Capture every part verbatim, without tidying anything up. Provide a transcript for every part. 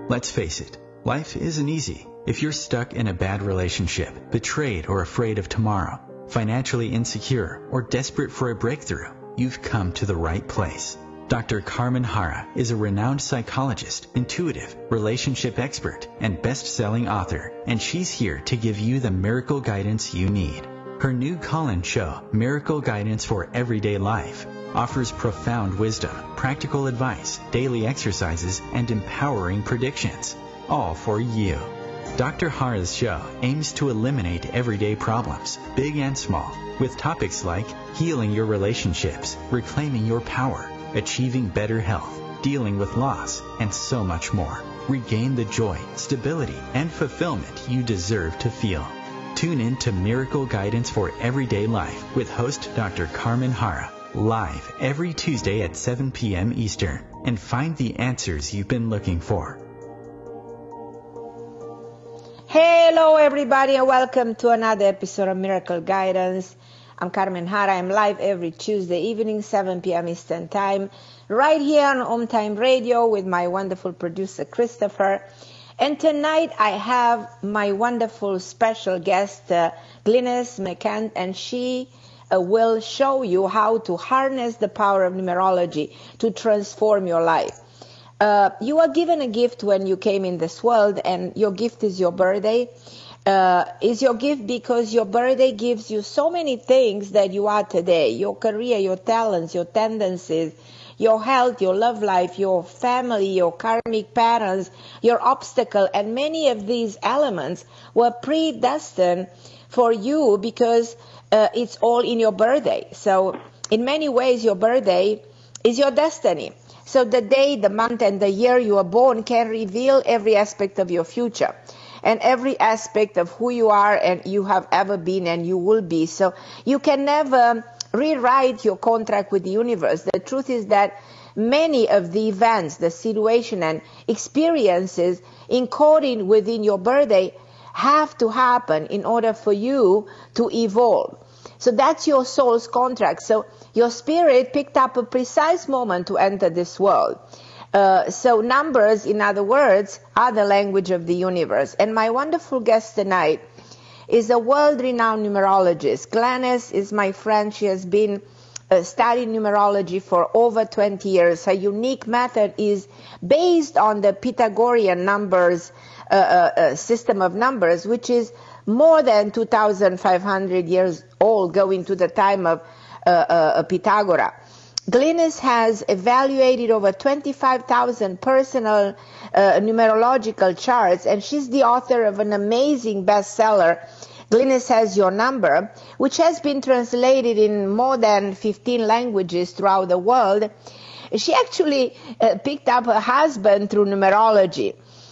Let's face it, life isn't easy. If you're stuck in a bad relationship, betrayed or afraid of tomorrow, financially insecure or desperate for a breakthrough, you've come to the right place. Doctor Carmen Hara is a renowned psychologist, intuitive, relationship expert, and best-selling author, and she's here to give you the miracle guidance you need. Her new call-in show, Miracle Guidance for Everyday Life, offers profound wisdom, practical advice, daily exercises, and empowering predictions, all for you. Doctor Hara's show aims to eliminate everyday problems, big and small, with topics like healing your relationships, reclaiming your power, achieving better health, dealing with loss, and so much more. Regain the joy, stability, and fulfillment you deserve to feel. Tune in to Miracle Guidance for Everyday Life with host Doctor Carmen Hara, live every Tuesday at seven p.m. Eastern, and find the answers you've been looking for. Hello everybody and welcome to another episode of Miracle Guidance. I'm Carmen Hara. I'm live every Tuesday evening, seven p.m. Eastern Time, right here on Home Time Radio with my wonderful producer Christopher. And tonight I have my wonderful special guest, uh, Glynis McCann, and she uh, will show you how to harness the power of numerology to transform your life. Uh, you are given a gift when you came in this world, and your gift is your birthday. Uh, is your gift because your birthday gives you so many things that you are today, your career, your talents, your tendencies, your health, your love life, your family, your karmic patterns, your obstacle, and many of these elements were predestined for you because uh, it's all in your birthday. So in many ways, your birthday is your destiny. So the day, the month, and the year you are born can reveal every aspect of your future and every aspect of who you are and you have ever been and you will be. So you can never rewrite your contract with the universe. The truth is that many of the events, the situation and experiences encoded within your birthday have to happen in order for you to evolve. So that's your soul's contract. So your spirit picked up a precise moment to enter this world. Uh, so numbers, in other words, are the language of the universe. And my wonderful guest tonight is a world-renowned numerologist. Glynis is my friend. She has been uh, studying numerology for over twenty years. Her unique method is based on the Pythagorean numbers, uh, uh, uh, system of numbers, which is more than two thousand five hundred years old, going to the time of uh, uh, Pythagoras. Glynis has evaluated over twenty-five thousand personal uh, numerological charts, and she's the author of an amazing bestseller, Glynis Has Your Number, which has been translated in more than fifteen languages throughout the world. She actually uh, picked up her husband through numerology.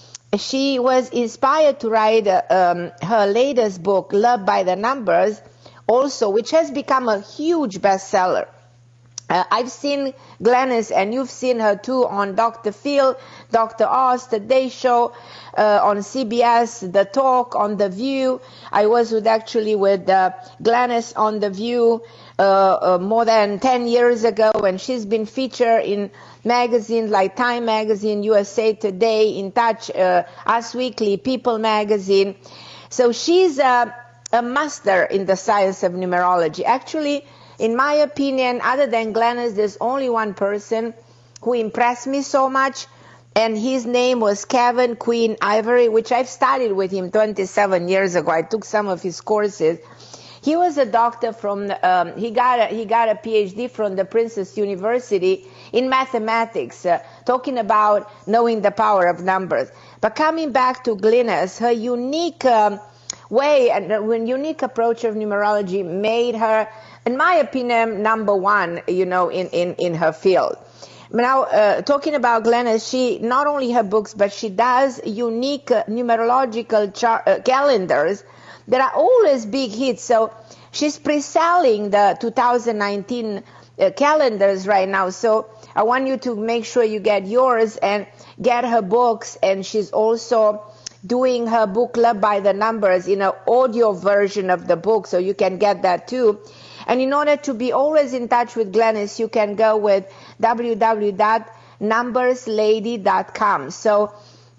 She was inspired to write uh, um, her latest book, Love by the Numbers, also, which has become a huge bestseller. Uh, I've seen Glynis, and you've seen her too, on Doctor Phil, Doctor Oz, Today Show, uh, on C B S, The Talk, on The View. I was with actually with uh, Glynis on The View uh, uh, more than ten years ago, and she's been featured in magazines like Time Magazine, U S A Today, In Touch, uh, Us Weekly, People Magazine. So she's a, a master in the science of numerology. Actually, in my opinion, other than Glynis, there's only one person who impressed me so much, and his name was Kevin Quinn Ivory, which I've studied with him twenty-seven years ago. I took some of his courses. He was a doctor from, um, he got a, he got a P H D from the Princess University in mathematics, uh, talking about knowing the power of numbers. But coming back to Glynis, her unique um, way and uh, unique approach of numerology made her, in my opinion, number one, you know, in, in, in her field. Now, uh, talking about Glynis, she, not only her books, but she does unique uh, numerological char- uh, calendars that are always big hits. So she's pre-selling the two thousand nineteen uh, calendars right now. So I want you to make sure you get yours and get her books. And she's also doing her book, Love by the Numbers, in an audio version of the book. So you can get that too. And in order to be always in touch with Glynis, you can go with w w w dot numbers lady dot com. So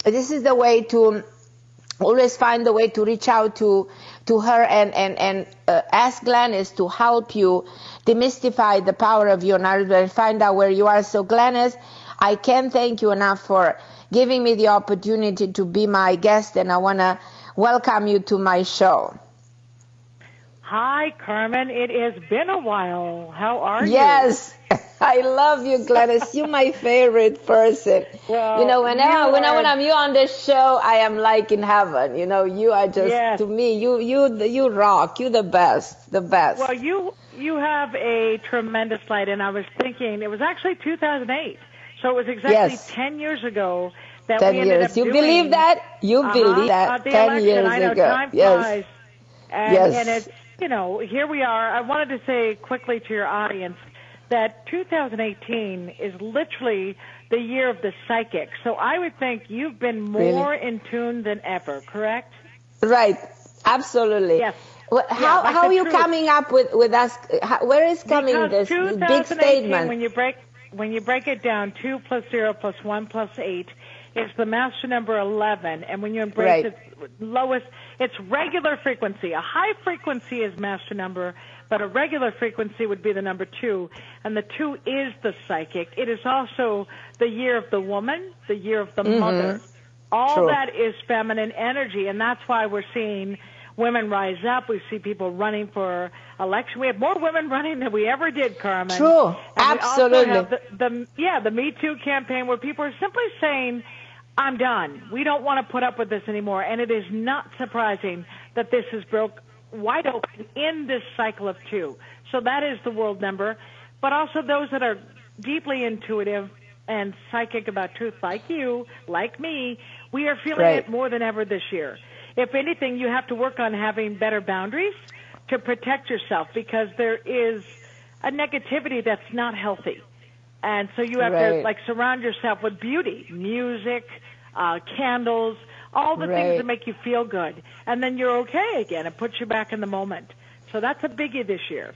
this is the way to always find a way to reach out to to her and and and uh, ask Glenys to help you demystify the power of your nerves and find out where you are. So Glenys, I can't thank you enough for giving me the opportunity to be my guest, and I want to welcome you to my show. Hi, Carmen. It has been a while. How are yes. you? Yes. I love you, Glenys. You're my favorite person. Well, you know, whenever, you whenever are... I'm you on this show, I am like in heaven. You know, you are just, yes. to me, you you you rock. You're the best, the best. Well, you you have a tremendous light, and I was thinking, it was actually two thousand eight. So it was exactly yes. ten years ago that ten we ended years. up you doing... believe that? You uh-huh, believe that? uh, the ten election. years I know, ago. time yes. flies. And, yes. and it's, you know, here we are. I wanted to say quickly to your audience that two thousand eighteen is literally the year of the psychic. So I would think you've been more really? in tune than ever, correct? Right. Absolutely. Yes. Well, how yeah, like how are you truth. coming up with with us? How, where is coming because this big statement? When you break when you break it down, two plus zero plus one plus eight is the master number eleven, and when you embrace right. its lowest, it's regular frequency. A high frequency is master number, but a regular frequency would be the number two, and the two is the psychic. It is also the year of the woman, the year of the mm-hmm. mother. All True. that is feminine energy, and that's why we're seeing women rise up. We see people running for election. We have more women running than we ever did, Carmen. True, and absolutely. We also have the, the yeah the Me Too campaign, where people are simply saying, "I'm done. We don't want to put up with this anymore." And it is not surprising that this is broke wide open in this cycle of two. So that is the world number, but also those that are deeply intuitive and psychic about truth, like you, like me, we are feeling right. it more than ever this year. If anything, you have to work on having better boundaries to protect yourself, because there is a negativity that's not healthy. And so you have right. to, like, surround yourself with beauty, music, uh, candles, all the right. things that make you feel good. And then you're okay again. It puts you back in the moment. So that's a biggie this year.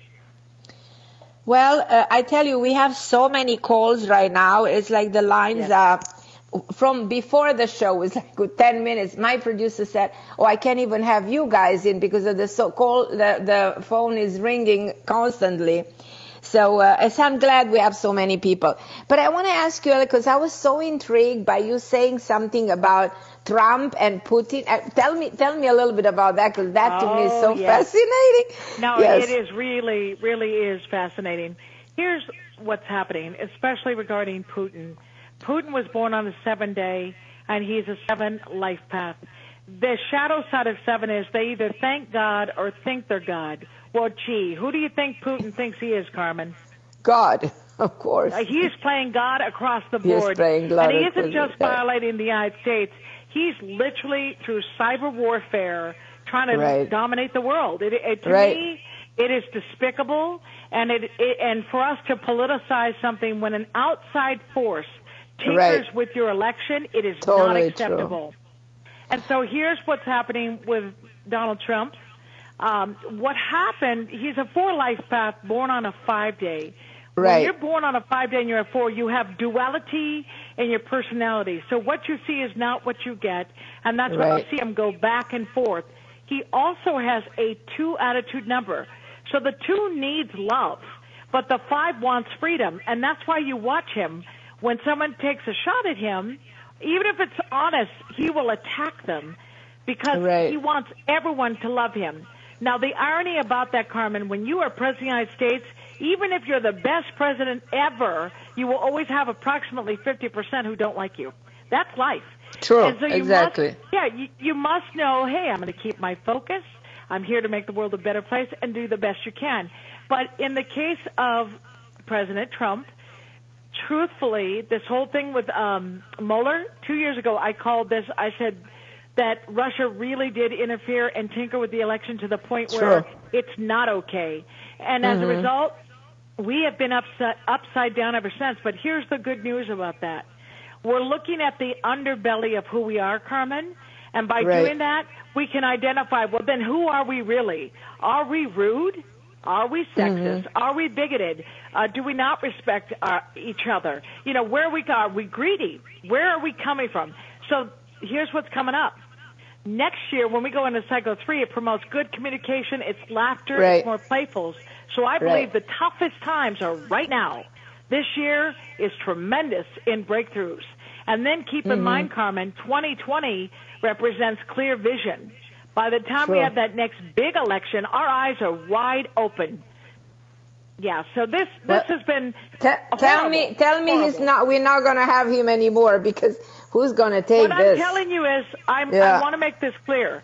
Well, uh, I tell you, we have so many calls right now. It's like the lines yes. are... From before the show was like good ten minutes. My producer said, "Oh, I can't even have you guys in because of the so call. The the phone is ringing constantly." So, uh, so I'm glad we have so many people. But I want to ask you, because I was so intrigued by you saying something about Trump and Putin. Uh, tell me, tell me a little bit about that, because that to oh, me is so yes. fascinating. No, yes. it is really, really is fascinating. Here's what's happening, especially regarding Putin. Putin was born on the seventh day, and he's a seven life path. The shadow side of seven is they either thank God or think they're God. Well, gee, who do you think Putin thinks he is, Carmen? God, of course. Uh, he's playing God across the He's board. playing God. And he isn't just violating the United States. He's literally, through cyber warfare, trying to right. dominate the world. It, it, to right. me, it is despicable. And, it, it, and for us to politicize something when an outside force tinkers right. with your election, it is totally not acceptable. True. And so here's what's happening with Donald Trump. Um, what happened, he's a four-life path born on a five-day. Right. When you're born on a five-day and you're a four, you have duality in your personality. So what you see is not what you get, and that's right. why you see him go back and forth. He also has a two attitude number. So the two needs love, but the five wants freedom, and that's why you watch him. When someone takes a shot at him, even if it's honest, he will attack them because right. he wants everyone to love him. Now, the irony about that, Carmen, when you are president of the United States, even if you're the best president ever, you will always have approximately fifty percent who don't like you. That's life. True, and so you exactly. Must, yeah, you, you must know, hey, I'm going to keep my focus. I'm here to make the world a better place and do the best you can. But in the case of President Trump, truthfully, this whole thing with um, Mueller, two years ago, I called this, I said that Russia really did interfere and tinker with the election to the point True. where it's not okay. And as mm-hmm. a result, we have been upset, upside down ever since. But here's the good news about that. We're looking at the underbelly of who we are, Carmen, and by right. doing that, we can identify, well, then who are we really? Are we rude? Are we sexist? Mm-hmm. Are we bigoted? Uh, do we not respect uh, each other? You know, where we are, are we greedy? Where are we coming from? So here's what's coming up. Next year, when we go into cycle three, it promotes good communication. It's laughter. Right. It's more playful. So I believe Right. the toughest times are right now. This year is tremendous in breakthroughs. And then keep in Mm-hmm. mind, Carmen, twenty twenty represents clear vision. By the time we Sure. have that next big election, our eyes are wide open. Yeah, so this this Well, has been T- tell horrible, me, tell me he's horrible. not. We're not gonna have him anymore because who's gonna take What this? I'm telling you is, I'm, Yeah. I want to make this clear.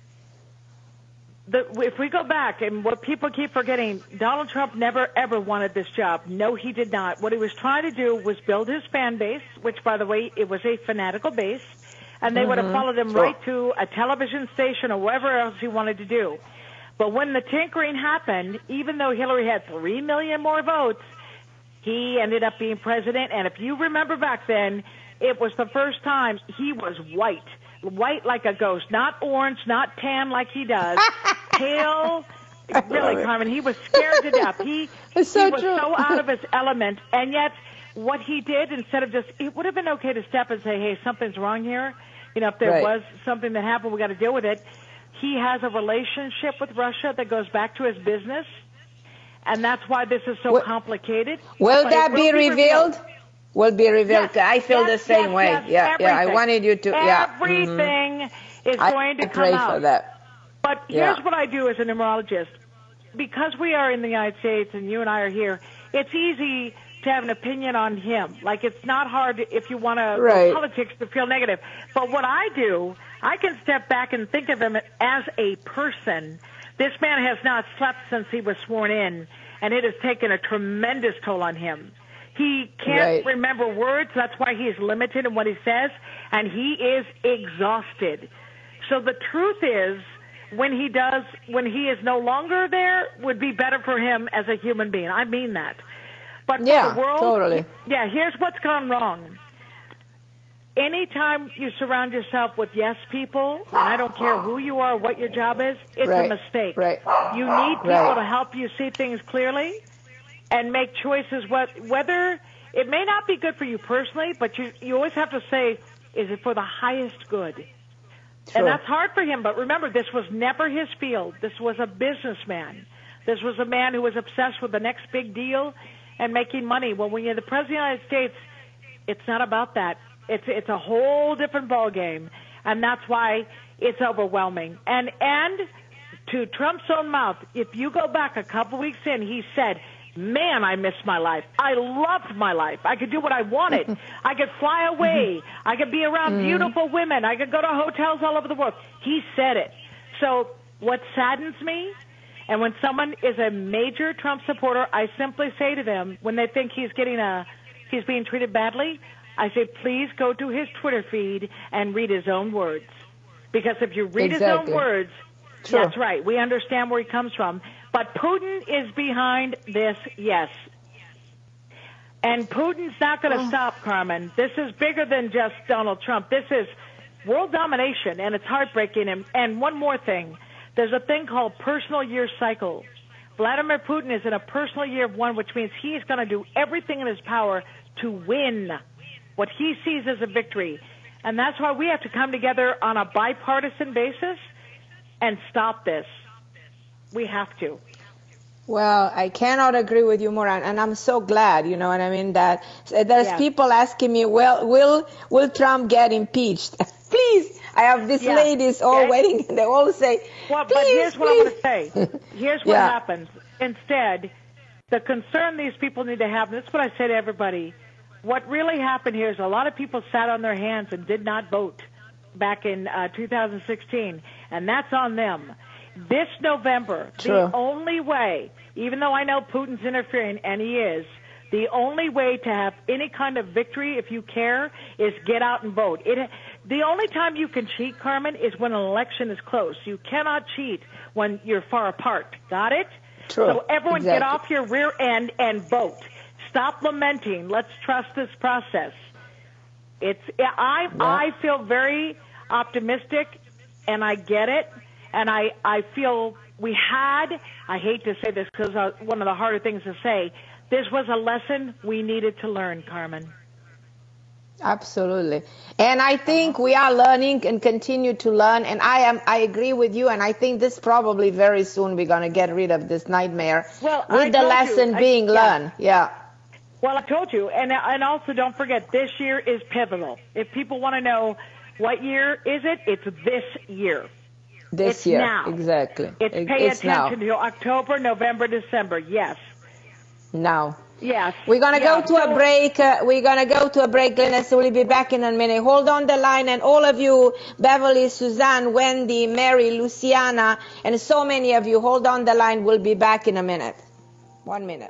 The, if we go back, and what people keep forgetting, Donald Trump never, ever wanted this job. No, he did not. What he was trying to do was build his fan base, which, by the way, it was a fanatical base, and they would have followed him Sure. right to a television station or wherever else he wanted to do. But when the tinkering happened, even though Hillary had three million more votes, he ended up being president. And if you remember back then, it was the first time he was white. White like a ghost, not orange, not tan like he does, pale. Really, Carmen, he was scared to death. He, It's so he was true. so out of his element, and yet what he did, instead of just, it would have been okay to step and say, hey, something's wrong here. You know, if there Right. was something that happened, we got to deal with it. He has a relationship with Russia that goes back to his business, and that's why this is so Well- complicated. Will But that it be will revealed? Will be revealed. Yes, I feel yes, the same yes, way. yes, yeah, yeah. I everything. wanted you to. Yeah. Everything is I, going to I come pray out. for that. But Yeah. here's what I do as a numerologist. Because we are in the United States and you and I are here, it's easy to have an opinion on him. Like, it's not hard to, if you want to Right. politics to feel negative. But what I do, I can step back and think of him as a person. This man has not slept since he was sworn in, and it has taken a tremendous toll on him. He can't Right. remember words. That's why he's limited in what he says, and he is exhausted. So the truth is, when he does, when he is no longer there, would be better for him as a human being. I mean that. But for Yeah, the world, totally. yeah, here's what's gone wrong. Anytime you surround yourself with yes people, and I don't care who you are, what your job is, it's Right, a mistake. right. You need people Right. to help you see things clearly and make choices. What, whether it may not be good for you personally, but you you always have to say, is it for the highest good? True. And that's hard for him. But remember, this was never his field. This was a businessman. This was a man who was obsessed with the next big deal and making money. Well, when you're the president of the United States, it's not about that. It's it's a whole different ballgame, and that's why it's overwhelming. And and to Trump's own mouth, if you go back a couple weeks in, he said, man, I missed my life. I loved my life. I could do what I wanted. I could fly away. I could be around beautiful women. I could go to hotels all over the world. He said it. So what saddens me, and when someone is a major Trump supporter, I simply say to them, when they think he's getting a, he's being treated badly, I say, please go to his Twitter feed and read his own words. Because if you read his Exactly. own words, True. that's right. We understand where he comes from. But Putin is behind this, yes. And Putin's not going to Oh. stop, Carmen. This is bigger than just Donald Trump. This is world domination, and it's heartbreaking. And, and one more thing. There's a thing called personal year cycle. Vladimir Putin is in a personal year of one, which means he is going to do everything in his power to win what he sees as a victory. And that's why we have to come together on a bipartisan basis and stop this. We have to. Well, I cannot agree with you more, and, and I'm so glad. You know what I mean? That uh, there's Yes. people asking me, well, will will Trump get impeached? Please, I have these Yeah. ladies all Yeah. waiting. They all say, Well, please, but here's what please. I'm going to say. Here's what Yeah. happens. Instead, the concern these people need to have, and that's what I say to everybody, what really happened here is a lot of people sat on their hands and did not vote back in uh, two thousand sixteen, and that's on them. This November, True. the only way, even though I know Putin's interfering, and he is, the only way to have any kind of victory, if you care, is get out and vote. It, the only time you can cheat, Carmen, is when an election is close. You cannot cheat when you're far apart. Got it? True. So everyone get Exactly. off your rear end and vote. Stop lamenting. Let's trust this process. It's I Yeah. I feel very optimistic, and I get it, and I I feel we had. I hate to say this because uh, one of the harder things to say. This was a lesson we needed to learn, Carmen. Absolutely. And I think we are learning and continue to learn. And I am, I agree with you. And I think this probably very soon we're going to get rid of this nightmare Well, with I the told lesson you, I- being yeah. learned. Yeah. Well, I told you, and and also don't forget, this year is pivotal. If people want to know what year is it, it's this year. This It's year. now. Exactly. It's It- pay it's now. attention to October, November, December. Yes. Now. Yes. We're going to Yeah, go to so- a break. Uh, we're going to go to a break, Glennis. We'll be back in a minute. Hold on the line. And all of you, Beverly, Suzanne, Wendy, Mary, Luciana, and so many of you, hold on the line. We'll be back in a minute. One minute.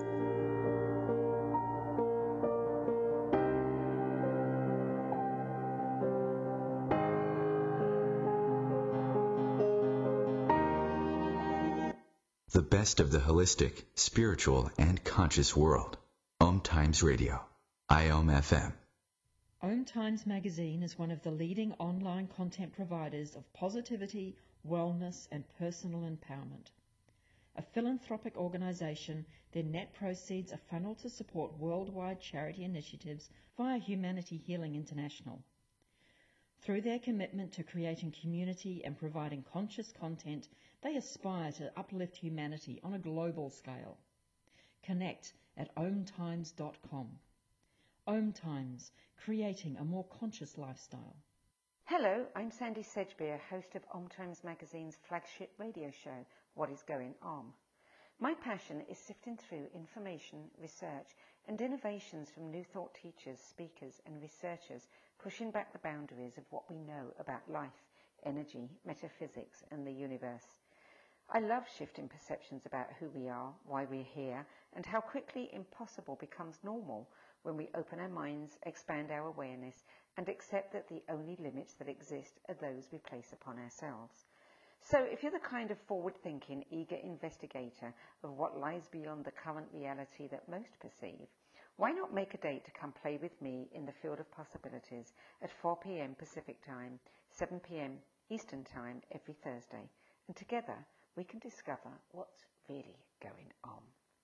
The best of the holistic, spiritual, and conscious world. Om Times Radio. I O M F M. Om Times Magazine is one of the leading online content providers of positivity, wellness, and personal empowerment. A philanthropic organization, their net proceeds are funneled to support worldwide charity initiatives via Humanity Healing International. Through their commitment to creating community and providing conscious content, they aspire to uplift humanity on a global scale. Connect at om times dot com. Om Times, creating a more conscious lifestyle. Hello, I'm Sandy Sedgbeer, host of Om Times Magazine's flagship radio show, What is Going On? My passion is sifting through information, research, and innovations from new thought teachers, speakers, and researchers pushing back the boundaries of what we know about life, energy, metaphysics, and the universe. I love shifting perceptions about who we are, why we're here, and how quickly impossible becomes normal when we open our minds, expand our awareness, and accept that the only limits that exist are those we place upon ourselves. So if you're the kind of forward-thinking, eager investigator of what lies beyond the current reality that most perceive, why not make a date to come play with me in the field of possibilities at four p.m. Pacific Time, seven p.m. Eastern Time every Thursday, and together we can discover what's really going on.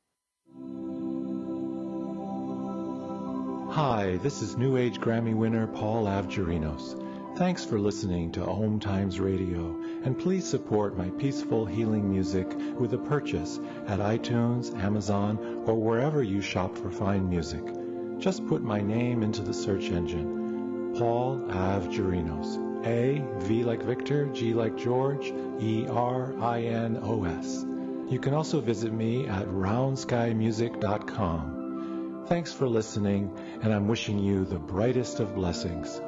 Hi, this is New Age Grammy winner Paul Avgerinos. Thanks for listening to Om Times Radio, and please support my peaceful healing music with a purchase at iTunes, Amazon, or wherever you shop for fine music. Just put my name into the search engine, Paul Avgerinos. A, V like Victor, G like George, E R I N O S. You can also visit me at round sky music dot com. Thanks for listening, and I'm wishing you the brightest of blessings.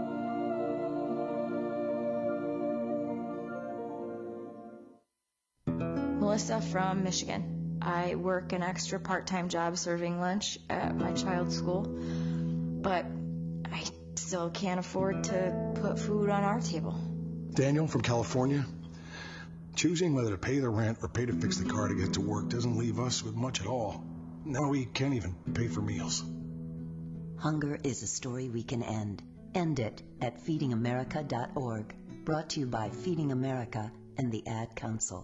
Melissa from Michigan. I work an extra part-time job serving lunch at my child's school, but I still can't afford to put food on our table. Daniel from California. Choosing whether to pay the rent or pay to fix the car to get to work doesn't leave us with much at all. Now we can't even pay for meals. Hunger is a story we can end. End it at feeding america dot org. Brought to you by Feeding America and the Ad Council.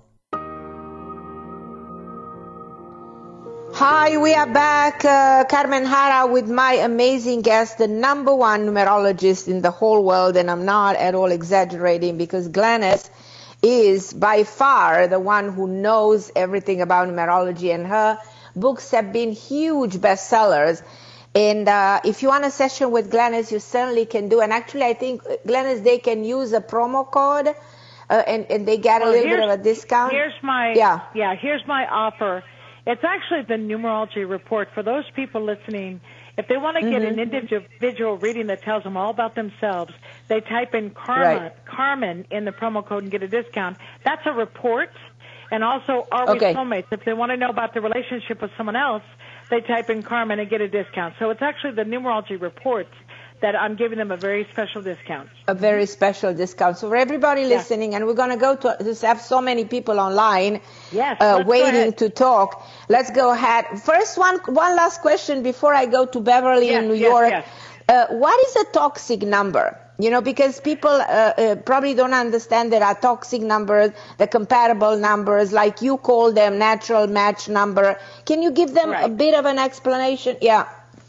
Hi, we are back. Uh, Carmen Hara with my amazing guest, the number one numerologist in the whole world, and I'm not at all exaggerating because Glennis is by far the one who knows everything about numerology, and her books have been huge bestsellers. And uh, if you want a session with Glennis, you certainly can do. And actually, I think, Glennis, they can use a promo code, uh, and, and they get well, a little bit of a discount. Here's my yeah. yeah. Here's my offer. It's actually the numerology report for those people listening. If they want to get Mm-hmm. an individual reading that tells them all about themselves, they type in Karma, Right. Carmen in the promo code and get a discount. That's a report. And also, are we Okay. soulmates? If they want to know about the relationship with someone else, they type in Carmen and get a discount. So it's actually the numerology reports that I'm giving them a very special discount. A very special discount. So for everybody Yeah. listening, and we're going to go to just have so many people online Yes, uh, let's go waiting ahead. to talk. Let's go ahead. First one, one last question before I go to Beverly Yes, in New yes, York. yes. Uh, what is a toxic number? You know, because people uh, uh, probably don't understand there are toxic numbers, the compatible numbers, like you call them natural match number. Can you give them a Right. bit of an explanation? Yeah.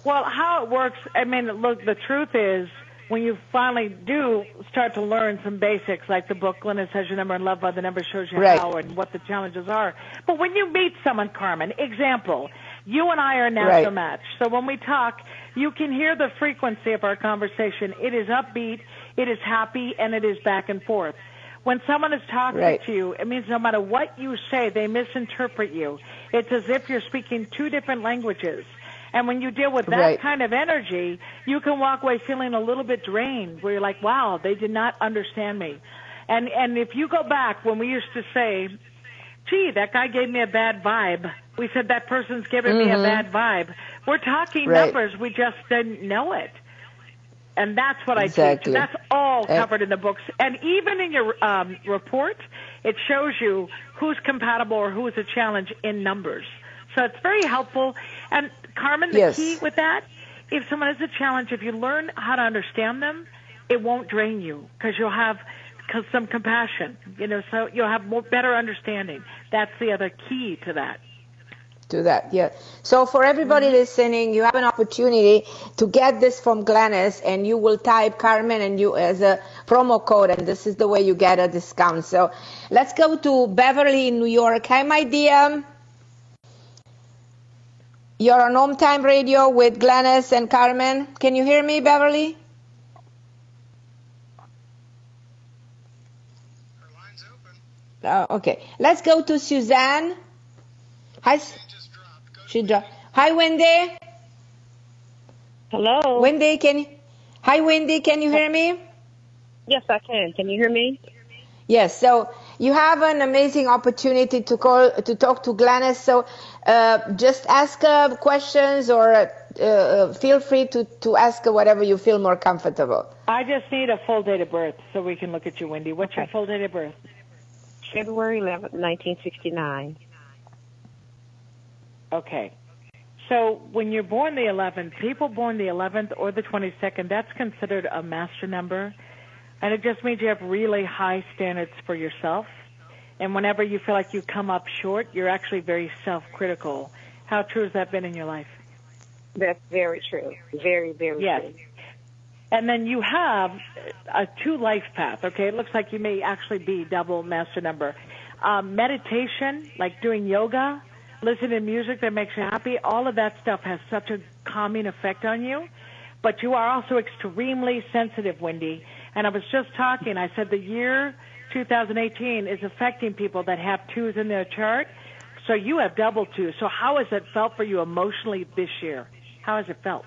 Well, how it works, I mean, look, the truth is, when you finally do start to learn some basics, like the book, Glennis Has Your Number and Love by the Number shows you Right. how and what the challenges are. But when you meet someone, Carmen, example, you and I are a natural Right. match. So when we talk, you can hear the frequency of our conversation. It is upbeat, it is happy, and it is back and forth. When someone is talking Right. to you, it means no matter what you say, they misinterpret you. It's as if you're speaking two different languages. And when you deal with that Right. kind of energy, you can walk away feeling a little bit drained, where you're like, wow, they did not understand me. And and if you go back when we used to say, gee, that guy gave me a bad vibe, we said that person's giving me a bad vibe. We're talking Right. numbers, we just didn't know it. And that's what Exactly. I teach. That's all Eh. covered in the books. And even in your um, report, it shows you who's compatible or who is a challenge in numbers. So it's very helpful. And Carmen, the Yes. key with that, if someone has a challenge, if you learn how to understand them, it won't drain you because you'll have c- some compassion, you know, so you'll have more better understanding. That's the other key to that. To that, yeah. So for everybody listening, you have an opportunity to get this from Glennis, and you will type Carmen and you as a promo code, and this is the way you get a discount. So let's go to Beverly in New York. Hi, my dear. You're on Home Time Radio with Glennis and Carmen. Can you hear me, Beverly? Her line's open. Oh, okay. Let's go to Suzanne. Hi. It just dropped. Go She dropped. Hi, Wendy. Hello. Wendy, can you? Hi, Wendy. Can you hear me? Yes, I can. Can you hear me? Yes. So you have an amazing opportunity to call to talk to Glennis. So uh, just ask her questions, or uh, uh, feel free to to ask her whatever you feel more comfortable. I just need a full date of birth so we can look at you, Wendy. What's your Okay. full date of birth? February eleventh, nineteen sixty-nine. Okay. So when you're born the eleventh, people born the eleventh or the twenty-second, that's considered a master number. And it just means you have really high standards for yourself. And whenever you feel like you come up short, you're actually very self-critical. How true has that been in your life? That's very true. Very, very Yes. true. And then you have a two-life path, okay? It looks like you may actually be double master number. Um, meditation, like doing yoga, listening to music that makes you happy, all of that stuff has such a calming effect on you. But you are also extremely sensitive, Wendy. And I was just talking, I said the year two thousand eighteen is affecting people that have twos in their chart. So you have double twos. So how has it felt for you emotionally this year? How has it felt?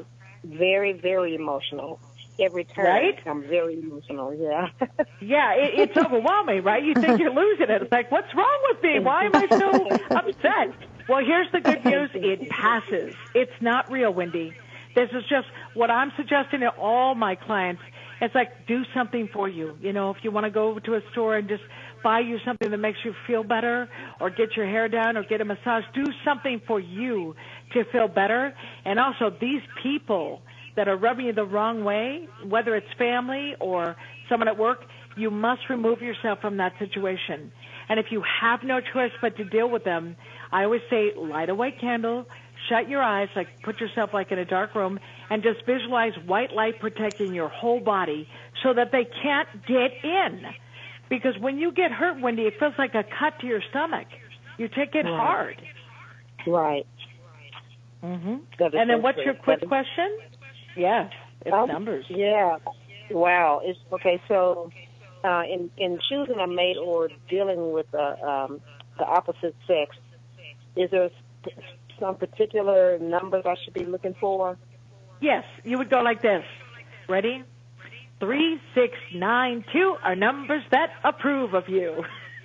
Very, very emotional. Every time Right? I'm very emotional, yeah. Yeah, it, it's overwhelming, right? You think you're losing it. It's like, what's wrong with me? Why am I so upset? Well, here's the good news. It passes. It's not real, Wendy. This is just what I'm suggesting to all my clients. It's like, do something for you. You know, if you want to go over to a store and just buy you something that makes you feel better, or get your hair done, or get a massage, do something for you to feel better. And also, these people that are rubbing you the wrong way, whether it's family or someone at work, you must remove yourself from that situation. And if you have no choice but to deal with them, I always say, light a white candle, shut your eyes, like put yourself like in a dark room, and just visualize white light protecting your whole body so that they can't get in. Because when you get hurt, Wendy, it feels like a cut to your stomach. You take it Right. hard. Right. Mm-hmm. That is And then so what's true. your quick That is- question? Yes, it's Um, numbers. Yeah. Wow. It's okay. So, uh, in in choosing a mate or dealing with uh, um, the opposite sex, is there some particular numbers I should be looking for? Yes, you would go like this. Ready? Three, six, nine, two are numbers that approve of you.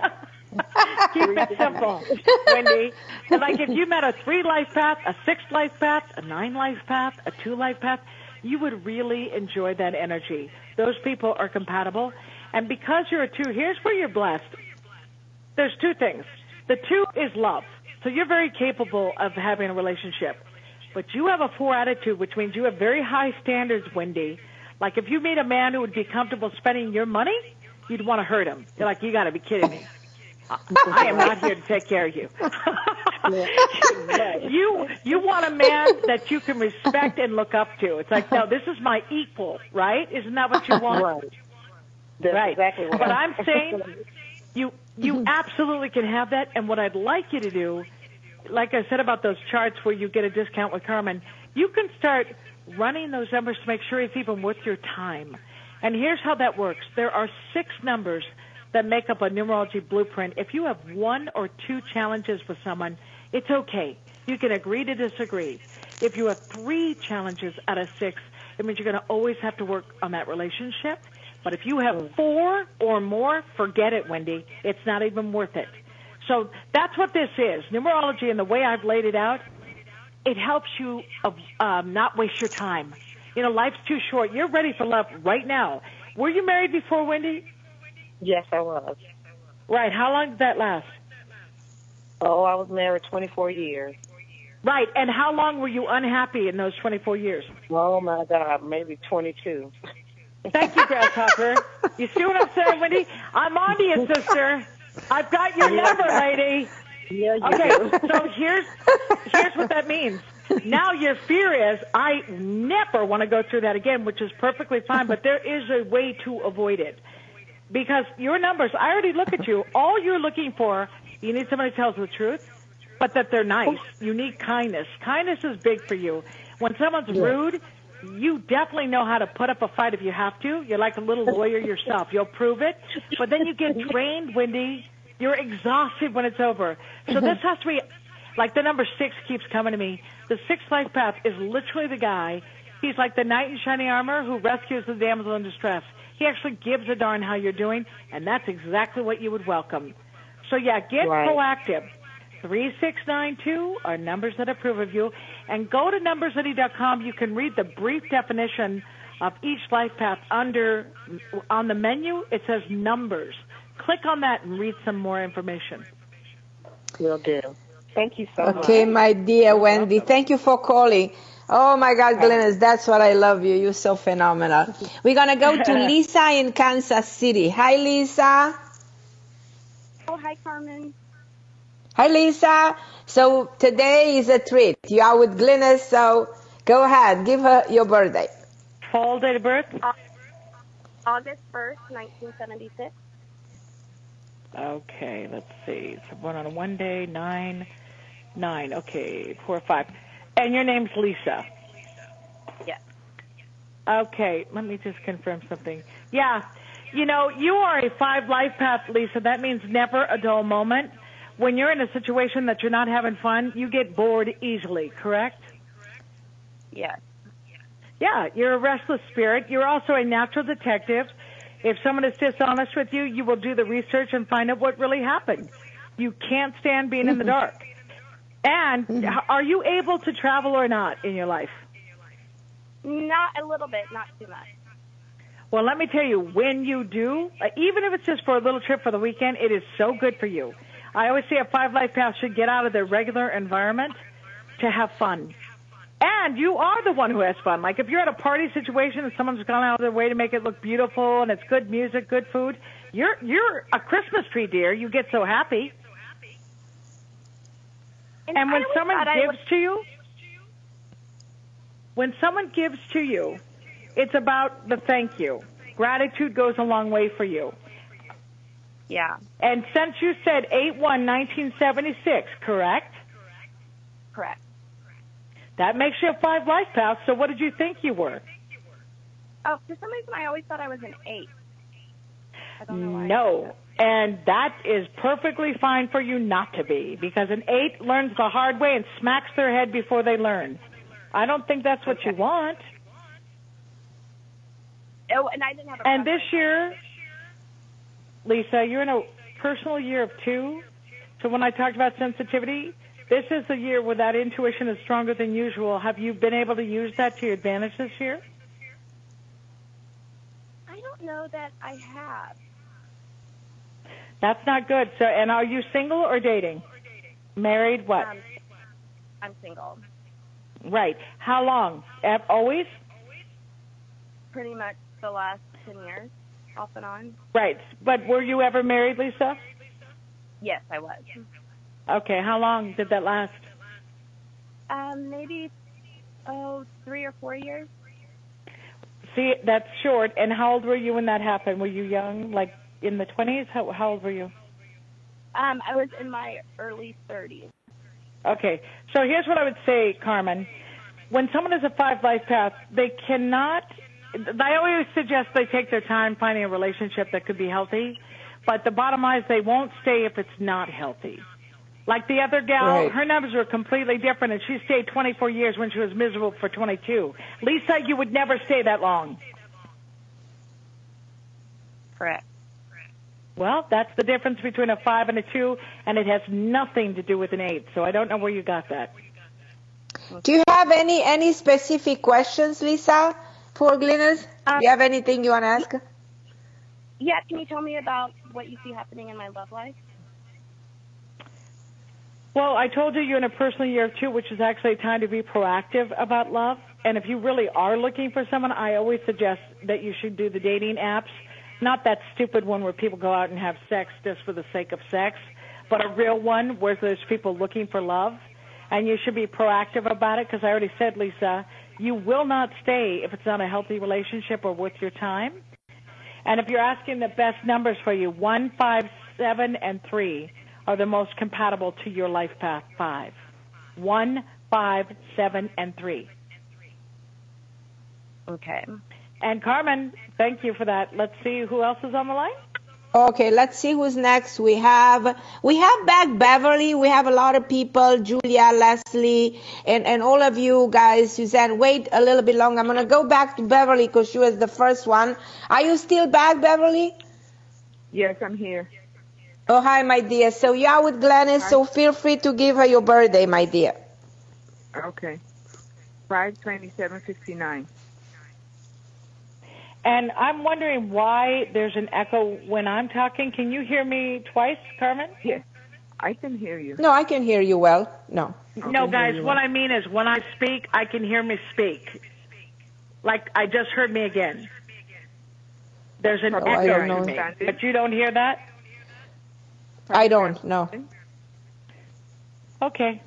Keep it simple, Wendy. And like if you met a three life path, a six life path, a nine life path, a two life path, you would really enjoy that energy. Those people are compatible. And because you're a two, here's where you're blessed. There's two things. The two is love. So you're very capable of having a relationship. But you have a four attitude, which means you have very high standards, Wendy. Like if you meet a man who would be comfortable spending your money, you'd want to hurt him. You're like, you got to be kidding me. I am not here to take care of you. you you want a man that you can respect and look up to. It's like, no, this is my equal, right? Isn't that what you want? Right. That's right. exactly what But I'm saying you you absolutely can have that. And what I'd like you to do, like I said about those charts where you get a discount with Carmen, you can start running those numbers to make sure it's even worth your time. And here's how that works. There are six numbers that make up a numerology blueprint. If you have one or two challenges with someone, it's okay. You can agree to disagree. If you have three challenges out of six, it means you're going to always have to work on that relationship. But if you have four or more, forget it, Wendy. It's not even worth it. So that's what this is. Numerology, and the way I've laid it out, it helps you um, not waste your time. You know, life's too short. You're ready for love right now. Were you married before, Wendy? Yes, I was. Right. How long did that last? Oh, I was married twenty-four years. Right. And how long were you unhappy in those twenty-four years? Oh, my God, maybe twenty-two. Thank you, Grasshopper. You see what I'm saying, Wendy? I'm on to you, sister. I've got your number, lady. Yeah, you okay, do. so here's here's what that means. Now your fear is, I never want to go through that again, which is perfectly fine, but there is a way to avoid it. Because your numbers, I already look at you. All you're looking for, you need somebody who tells the truth, but that they're nice. You need kindness. Kindness is big for you. When someone's yeah. rude, you definitely know how to put up a fight if you have to. You're like a little lawyer yourself. You'll prove it. But then you get trained, Wendy. You're exhausted when it's over. So this has to be, like the number six keeps coming to me. The sixth life path is literally the guy. He's like the knight in shining armor who rescues the damsel in distress. He actually gives a darn how you're doing, and that's exactly what you would welcome. So, yeah, get right. proactive. three six nine two are numbers that approve of you. And go to numbers city dot com. You can read the brief definition of each life path under, on the menu, it says numbers. Click on that and read some more information. Will do. Thank you so okay, much. Okay, my dear You're Wendy, welcome. Thank you for calling. Oh, my God, Glynis, that's what I love you. You're so phenomenal. We're going to go to Lisa in Kansas City. Hi, Lisa. Oh, hi, Carmen. Hi, Lisa. So today is a treat. You are with Glynis, so go ahead. Give her your birthday. Full date of birth? Uh, August first, nineteen seventy-six. Okay, let's see. So born on a one day, nine, nine. Okay, four, five. And your name's Lisa? Yes. Okay, let me just confirm something. Yeah, you know, you are a five life path, Lisa. That means never a dull moment. When you're in a situation that you're not having fun, you get bored easily, correct? Yes. Yeah, you're a restless spirit. You're also a natural detective. If someone is dishonest with you, you will do the research and find out what really happened. You can't stand being in the dark. And mm-hmm. are you able to travel or not in your life? Not a little bit, not too much. Well, let me tell you, when you do, uh, even if it's just for a little trip for the weekend, it is so good for you. I always say a five life path should get out of their regular environment to have fun. And you are the one who has fun. Like if you're at a party situation and someone's gone out of their way to make it look beautiful and it's good music, good food, you're you're a Christmas tree, dear. You get so happy. And, and when someone gives was... to you, when someone gives to you, it's about the thank you. Gratitude goes a long way for you. Yeah. And since you said eight one nineteen seventy-six, correct? Correct. That makes you a five life path, so what did you think you were? Oh, for some reason I always thought I was an eight. I don't know why. No, and that is perfectly fine for you not to be, because an eight learns the hard way and smacks their head before they learn. I don't think that's what okay. you want. Oh, and I didn't have a And this year, Lisa, you're in a personal year of two, so when I talked about sensitivity, this is the year where that intuition is stronger than usual. Have you been able to use that to your advantage this year? I don't know that I have. That's not good. So, and are you single or dating? Married, what? Um, I'm single. Right. How long? Always? Pretty much the last ten years, off and on. Right. But were you ever married, Lisa? Yes, I was. Okay, how long did that last? Um, maybe, oh, three or four years. See, that's short. And how old were you when that happened? Were you young, like in the twenties? How, how old were you? Um, I was in my early thirties. Okay, so here's what I would say, Carmen. When someone has a five life path, they cannot, I always suggest they take their time finding a relationship that could be healthy, but the bottom line is they won't stay if it's not healthy. Like the other gal, Right. her numbers were completely different, and she stayed twenty-four years when she was miserable for twenty-two. Lisa, you would never stay that long. Correct. Well, that's the difference between a five and a two, and it has nothing to do with an eight, so I don't know where you got that. Do you have any any specific questions, Lisa, for Glynis? Um, Do you have anything you want to ask? Yeah, can you tell me about what you see happening in my love life? Well, I told you you're in a personal year of two, which is actually a time to be proactive about love. And if you really are looking for someone, I always suggest that you should do the dating apps. Not that stupid one where people go out and have sex just for the sake of sex, but a real one where there's people looking for love. And you should be proactive about it because I already said, Lisa, you will not stay if it's not a healthy relationship or worth your time. And if you're asking the best numbers for you, one, five, seven, and three are the most compatible to your life path five. One, five, seven, and three. Okay. And Carmen, thank you for that. Let's see who else is on the line. Okay, let's see who's next. We have we have back Beverly. We have a lot of people, Julia, Leslie, and, and all of you guys. Suzanne, wait a little bit longer. I'm going to go back to Beverly because she was the first one. Are you still back, Beverly? Yes, I'm here. Oh, hi, my dear. So you are with Glennis, Hi. so feel free to give her your birthday, my dear. Okay. five twenty-seven fifty-nine. And I'm wondering why there's an echo when I'm talking. Can you hear me twice, Carmen? Yes, I can hear you. No, I can hear you well. No. No, guys, what I mean is when I speak, I can hear me speak. Like I just heard me again. There's an Oh, I echo don't know. to me. But you don't hear that? I don't, no. Okay.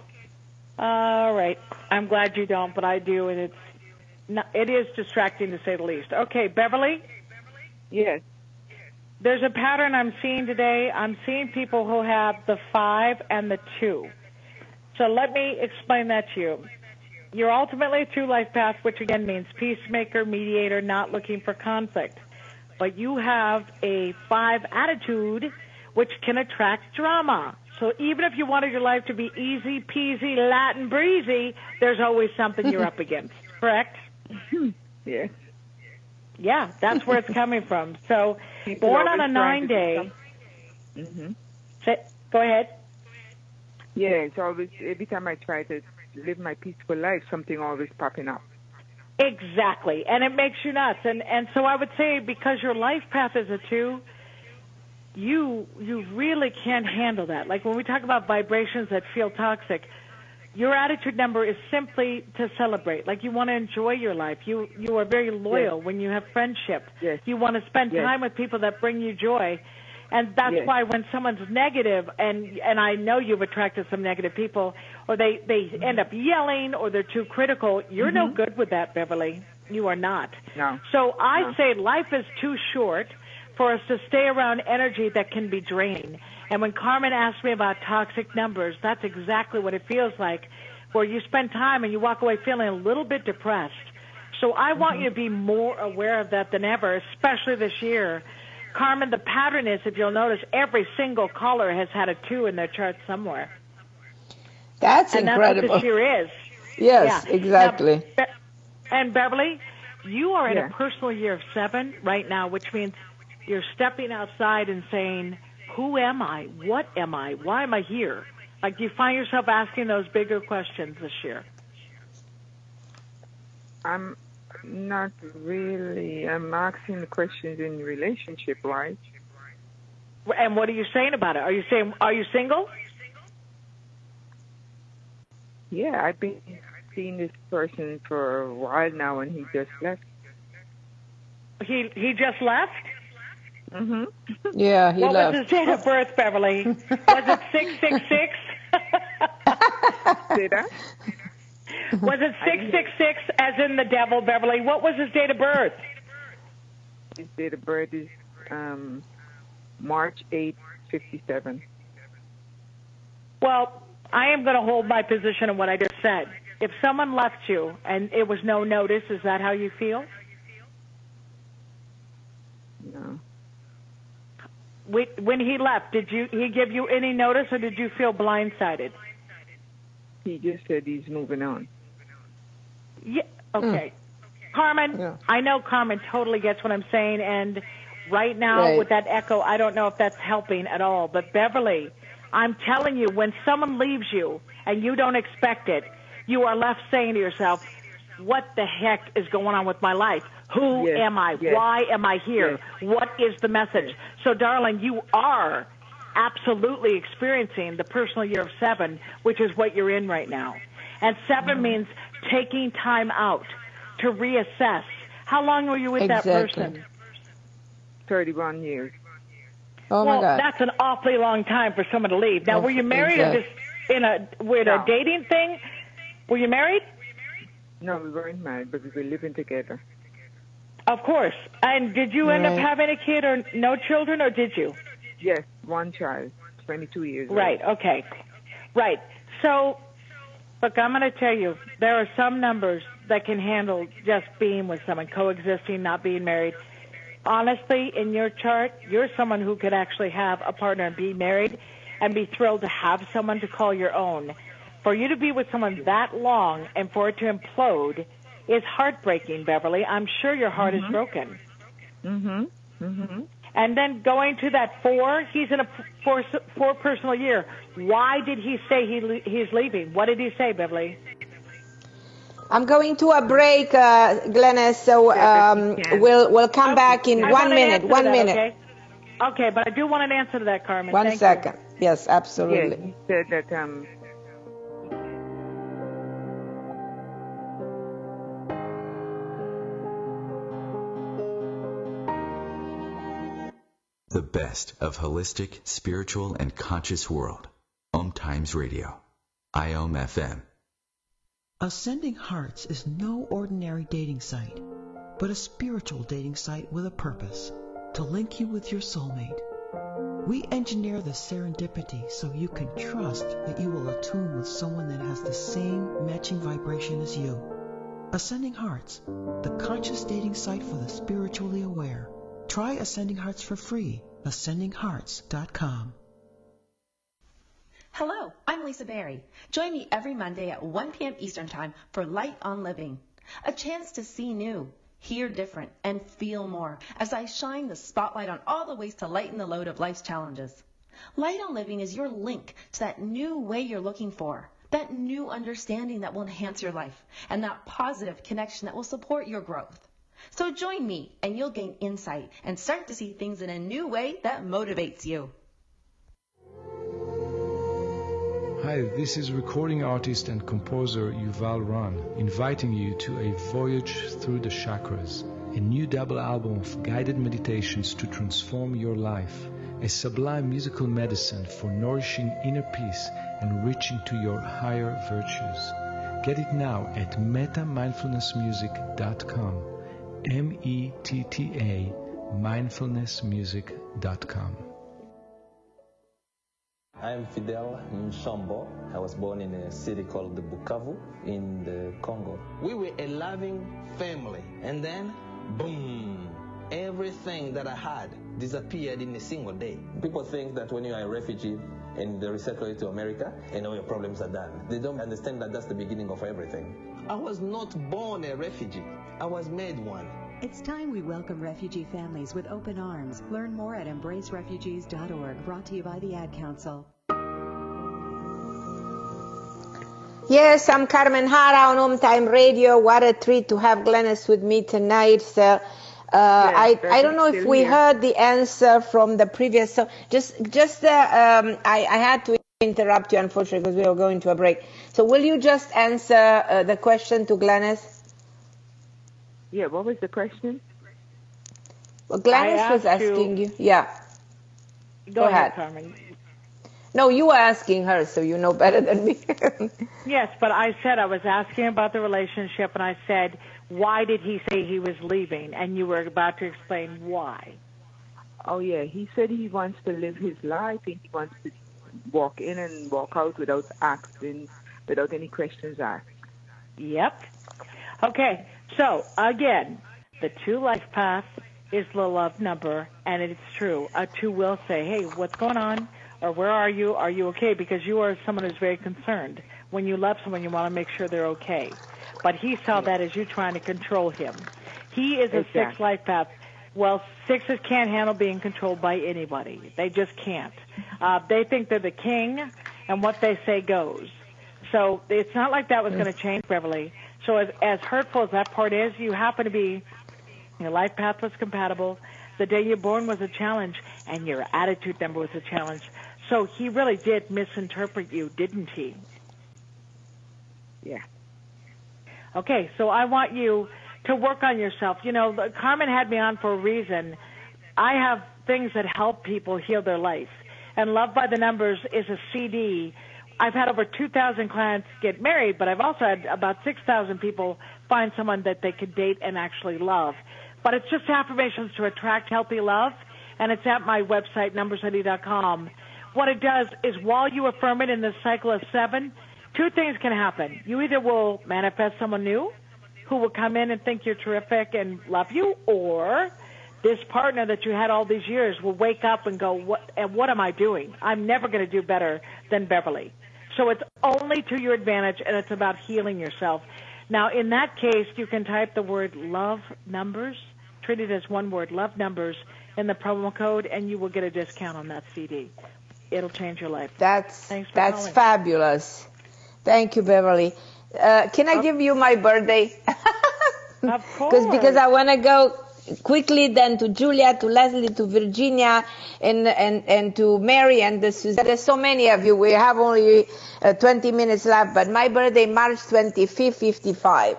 All right. I'm glad you don't, but I do, and it's not, it is distracting to say the least. Okay, Beverly? Yes. There's a pattern I'm seeing today. I'm seeing people who have the five and the two. So let me explain that to you. You're ultimately a true life path, which again means peacemaker, mediator, not looking for conflict. But you have a five attitude, which can attract drama. So even if you wanted your life to be easy peasy, Latin breezy, there's always something you're up against, correct? Yes. Yeah, that's where it's coming from. So People born on a always trying to do nine-day. Mm-hmm. Say, go ahead. Yeah, it's always, every time I try to live my peaceful life, something always popping up. Exactly, and it makes you nuts. And and so I would say because your life path is a two, you you really can't handle that. Like when we talk about vibrations that feel toxic, your attitude number is simply to celebrate. Like you want to enjoy your life. You you are very loyal Yes. when you have friendship. Yes. You want to spend Yes. time with people that bring you joy. And that's Yes. why when someone's negative, and and I know you've attracted some negative people, or they, they end up yelling, or they're too critical, you're no Mhm. good with that, Beverly. You are not. No. So I No. say life is too short for us to stay around energy that can be draining. And when Carmen asked me about toxic numbers, that's exactly what it feels like, where you spend time and you walk away feeling a little bit depressed. So I want you to be more aware of that than ever, especially this year. Carmen, the pattern is, if you'll notice, every single caller has had a two in their chart somewhere. That's and incredible. that's what this year is. Yes, Yeah. exactly. Now, Be- and Beverly, you are in Yeah. a personal year of seven right now, which means you're stepping outside and saying, who am I? What am I? Why am I here? Like you find yourself asking those bigger questions this year. I'm not really, I'm asking the questions in relationship, right? And what are you saying about it? Are you saying, are you single? Yeah, I've been seeing this person for a while now, and he just left. He he just left? Mm-hmm. Yeah, he what left. was his date of birth, Beverly? Was it six six six? Say that? Was it six six six as in the devil, Beverly? What was his date of birth? His date of birth is um, March eighth, fifty-seven. Well, I am going to hold my position on what I just said. If someone left you and it was no notice, is that how you feel? No. When he left, did you he give you any notice, or did you feel blindsided? He just said he's moving on. Yeah. Okay. Mm. Carmen, yeah. I know Carmen totally gets what I'm saying, and right now right. with that echo, I don't know if that's helping at all. But Beverly, I'm telling you, when someone leaves you and you don't expect it, you are left saying to yourself, what the heck is going on with my life? Who yes, am I? Yes. Why am I here? Yes. What is the message? Yes. So, darling, you are absolutely experiencing the personal year of seven, which is what you're in right now. And seven mm-hmm. means taking time out to reassess. How long were you with exactly. that person? thirty-one years. Oh, well, my God. That's an awfully long time for someone to leave. Now, oh, were you married exactly. or just in a, with no. a dating thing? Were you married? No, we weren't married, but we were living together. Of course. And did you end right. up having a kid or no children, or did you? Yes, one child, twenty-two years old. Right, okay. Right. So, look, I'm going to tell you, there are some numbers that can handle just being with someone, coexisting, not being married. Honestly, in your chart, you're someone who could actually have a partner and be married and be thrilled to have someone to call your own. For you to be with someone that long and for it to implode is heartbreaking, Beverly. I'm sure your heart mm-hmm. is broken. Mm-hmm. Mm-hmm. And then going to that four, he's in a four, four personal year. Why did he say he he's leaving? What did he say, Beverly? I'm going to a break, uh, Glennis, so um, we'll we'll come okay. back in I one minute. One that, minute. Okay? okay, but I do want an answer to that, Carmen. One Thank second. You. Yes, absolutely. Yeah, he said that um. The best of holistic, spiritual, and conscious world. Om Times Radio. I O M F M. Ascending Hearts is no ordinary dating site, but a spiritual dating site with a purpose, to link you with your soulmate. We engineer the serendipity so you can trust that you will attune with someone that has the same matching vibration as you. Ascending Hearts, the conscious dating site for the spiritually aware. Try Ascending Hearts for free. ascending hearts dot com. Hello, I'm Lisa Berry. Join me every Monday at one p.m. Eastern Time for Light on Living. A chance to see new, hear different, and feel more as I shine the spotlight on all the ways to lighten the load of life's challenges. Light on Living is your link to that new way you're looking for, that new understanding that will enhance your life, and that positive connection that will support your growth. So join me and you'll gain insight and start to see things in a new way that motivates you. Hi, this is recording artist and composer Yuval Ron, inviting you to a voyage through the chakras, a new double album of guided meditations to transform your life, a sublime musical medicine for nourishing inner peace and reaching to your higher virtues. Get it now at meta mindfulness music dot com. M E T T A, mindfulness music dot com. I am Fidel Mshombo. I was born in a city called the Bukavu in the Congo. We were a loving family, and then, boom, everything that I had disappeared in a single day. People think that when you are a refugee and they resettle you to America, and all your problems are done. They don't understand that that's the beginning of everything. I was not born a refugee. I was made one. It's time we welcome refugee families with open arms. Learn more at embrace refugees dot org, brought to you by the Ad Council. Yes, I'm Carmen Hara on Home Time Radio. What a treat to have Glennis with me tonight. So, uh, yes, I I don't know if we here. heard the answer from the previous. So just just uh, um, I I had to interrupt you, unfortunately, because we were going to a break. So will you just answer uh, the question to Glennis? Yeah, what was the question? Well, Glennis was asking you. you. Yeah. Go, Go ahead. ahead, Carmen. No, you were asking her, so you know better than me. Yes, but I said I was asking about the relationship, and I said, why did he say he was leaving? And you were about to explain why. Oh, yeah. He said he wants to live his life, and he wants to walk in and walk out without asking, without any questions asked. Yep. Okay, so, again, the two life path is the love number, and it's true. A two will say, hey, what's going on? Or where are you? Are you okay? Because you are someone who's very concerned. When you love someone, you want to make sure they're okay. But he saw that as you trying to control him. He is a Exactly. six life path. Well, sixes can't handle being controlled by anybody. They just can't. Uh, they think they're the king, and what they say goes. So it's not like that was going to change, Beverly. So as, as hurtful as that part is, you happen to be, your life path was compatible. The day you're born was a challenge, and your attitude number was a challenge. So he really did misinterpret you, didn't he? Yeah. Okay, so I want you to work on yourself. You know, Carmen had me on for a reason. I have things that help people heal their life. And Love by the Numbers is a C D. I've had over two thousand clients get married, but I've also had about six thousand people find someone that they could date and actually love. But it's just affirmations to attract healthy love, and it's at my website, numbers city dot com. What it does is while you affirm it in this cycle of seven, two things can happen. You either will manifest someone new who will come in and think you're terrific and love you, or this partner that you had all these years will wake up and go, what, and what am I doing? I'm never going to do better than Beverly. So it's only to your advantage, and it's about healing yourself. Now, in that case, you can type the word love numbers, treat it as one word, love numbers, in the promo code, and you will get a discount on that C D. It'll change your life. That's Thanks for that's calling. fabulous. Thank you, Beverly. Uh, can I give you my birthday? Of course. Because because I want to go quickly then to Julia, to Leslie, to Virginia, and and and to Mary and the Suzette. There's so many of you. We have only uh, twenty minutes left. But my birthday, March twenty-fifth, fifty-five.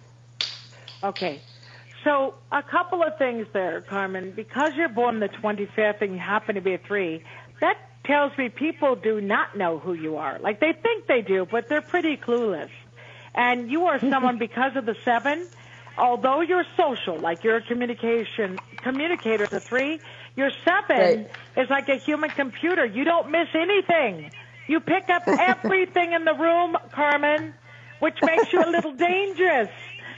Okay. So a couple of things there, Carmen. Because you're born the twenty-fifth and you happen to be a three, that tells me people do not know who you are. Like, they think they do, but they're pretty clueless. And you are someone, because of the seven, although you're social, like you're a communication communicator, the three, your seven Right. is like a human computer. You don't miss anything. You pick up everything in the room, Carmen, which makes you a little dangerous.